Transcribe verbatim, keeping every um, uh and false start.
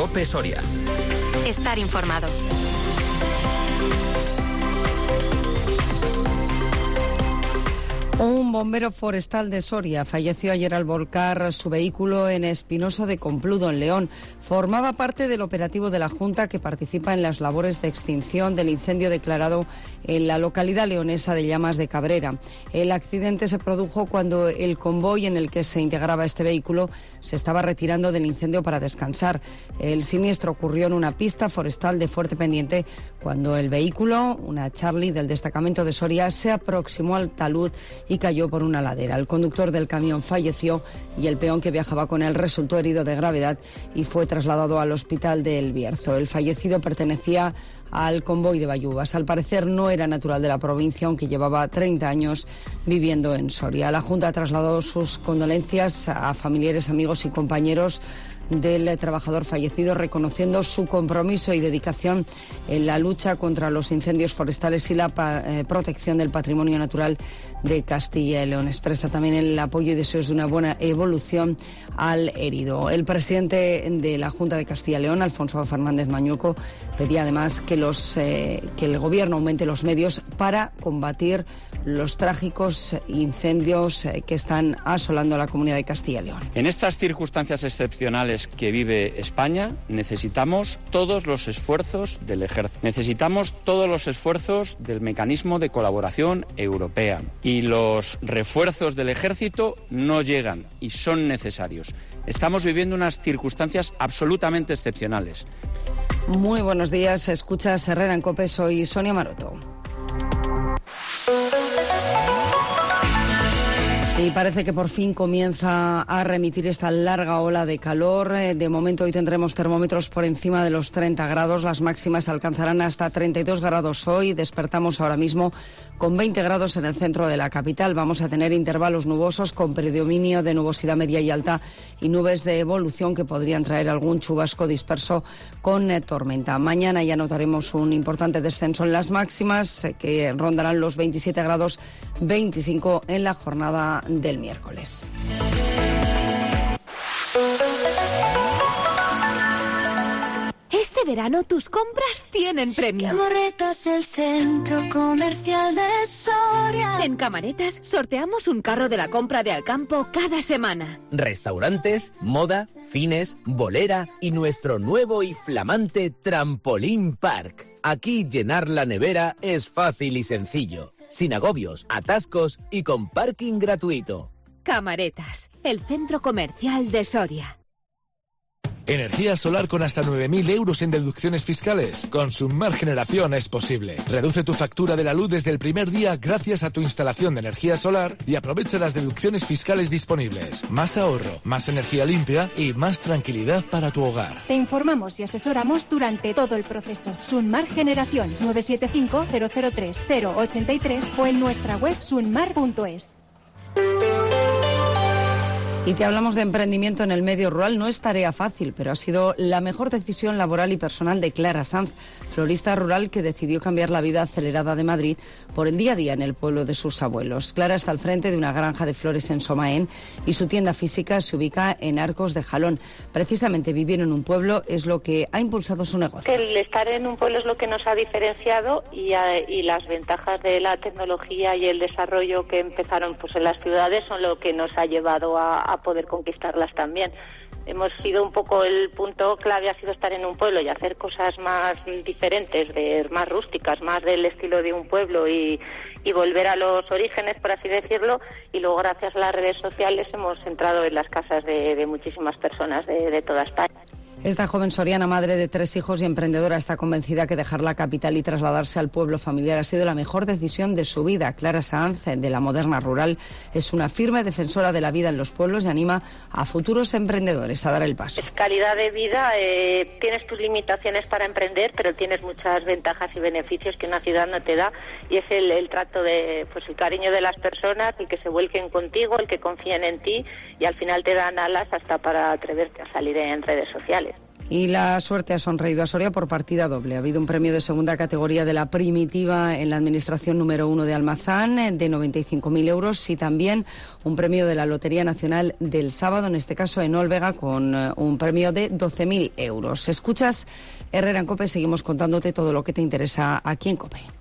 COPE Soria. Estar informado. Un bombero forestal de Soria falleció ayer al volcar su vehículo en Espinoso de Compludo, en León. Formaba parte del operativo de la Junta que participa en las labores de extinción del incendio declarado en la localidad leonesa de Llamas de Cabrera. El accidente se produjo cuando el convoy en el que se integraba este vehículo se estaba retirando del incendio para descansar. El siniestro ocurrió en una pista forestal de fuerte pendiente cuando el vehículo, una Charlie del destacamento de Soria, se aproximó al talud y cayó por una ladera. El conductor del camión falleció y el peón que viajaba con él resultó herido de gravedad y fue trasladado al hospital de El Bierzo. El fallecido pertenecía al convoy de Bayubas. Al parecer no era natural de la provincia, aunque llevaba treinta años viviendo en Soria. La Junta ha trasladado sus condolencias a familiares, amigos y compañeros del trabajador fallecido, reconociendo su compromiso y dedicación en la lucha contra los incendios forestales y la eh, protección del patrimonio natural de Castilla y León. Expresa también el apoyo y deseos de una buena evolución al herido. El presidente de la Junta de Castilla y León, Alfonso Fernández Mañueco, pedía además que, los, eh, que el Gobierno aumente los medios para combatir los trágicos incendios eh, que están asolando a la comunidad de Castilla y León. En estas circunstancias excepcionales que vive España, necesitamos todos los esfuerzos del ejército. Necesitamos todos los esfuerzos del mecanismo de colaboración europea. Y los refuerzos del ejército no llegan y son necesarios. Estamos viviendo unas circunstancias absolutamente excepcionales. Muy buenos días. Escuchas Herrera en COPE. Soy Sonia Maroto. Y parece que por fin comienza a remitir esta larga ola de calor. De momento hoy tendremos termómetros por encima de los treinta grados. Las máximas alcanzarán hasta treinta y dos grados hoy. Despertamos ahora mismo con veinte grados en el centro de la capital. Vamos a tener intervalos nubosos con predominio de nubosidad media y alta y nubes de evolución que podrían traer algún chubasco disperso con eh, tormenta. Mañana ya notaremos un importante descenso en las máximas eh, que rondarán los veintisiete grados, veinticinco en la jornada del miércoles. Este verano tus compras tienen premio. Camaretas, el centro comercial de Soria. En Camaretas sorteamos un carro de la compra de Alcampo cada semana. Restaurantes, moda, cines, bolera y nuestro nuevo y flamante Trampolín Park. Aquí llenar la nevera es fácil y sencillo, sin agobios, atascos y con parking gratuito. Camaretas, el centro comercial de Soria. Energía solar con hasta nueve mil euros en deducciones fiscales. Con Sunmar Generación es posible. Reduce tu factura de la luz desde el primer día gracias a tu instalación de energía solar y aprovecha las deducciones fiscales disponibles. Más ahorro, más energía limpia y más tranquilidad para tu hogar. Te informamos y asesoramos durante todo el proceso. Sunmar Generación nueve siete cinco, cero cero tres, cero ocho tres o en nuestra web sunmar punto es. Y te hablamos de emprendimiento en el medio rural. No es tarea fácil, pero ha sido la mejor decisión laboral y personal de Clara Sanz, florista rural que decidió cambiar la vida acelerada de Madrid por el día a día en el pueblo de sus abuelos. Clara está al frente de una granja de flores en Somaén y su tienda física se ubica en Arcos de Jalón. Precisamente vivir en un pueblo es lo que ha impulsado su negocio. El estar en un pueblo es lo que nos ha diferenciado y, a, y las ventajas de la tecnología y el desarrollo que empezaron pues en las ciudades son lo que nos ha llevado a, a poder conquistarlas también. Hemos sido un poco el punto clave, ha sido estar en un pueblo y hacer cosas más diferentes, de, más rústicas, más del estilo de un pueblo y, y volver a los orígenes, por así decirlo, y luego gracias a las redes sociales hemos entrado en las casas de, de muchísimas personas de, de toda España. Esta joven soriana, madre de tres hijos y emprendedora, está convencida que dejar la capital y trasladarse al pueblo familiar ha sido la mejor decisión de su vida. Clara Sanz, de La Moderna Rural, es una firme defensora de la vida en los pueblos y anima a futuros emprendedores a dar el paso. Es calidad de vida, eh, tienes tus limitaciones para emprender, pero tienes muchas ventajas y beneficios que una ciudad no te da, y es el, el trato de, pues el cariño de las personas, el que se vuelquen contigo, el que confíen en ti y al final te dan alas hasta para atreverte a salir en redes sociales. Y la suerte ha sonreído a Soria por partida doble. Ha habido un premio de segunda categoría de la Primitiva en la administración número uno de Almazán de noventa y cinco mil euros y también un premio de la Lotería Nacional del sábado, en este caso en Olvega, con un premio de doce mil euros. Escuchas Herrera en COPE, seguimos contándote todo lo que te interesa aquí en COPE.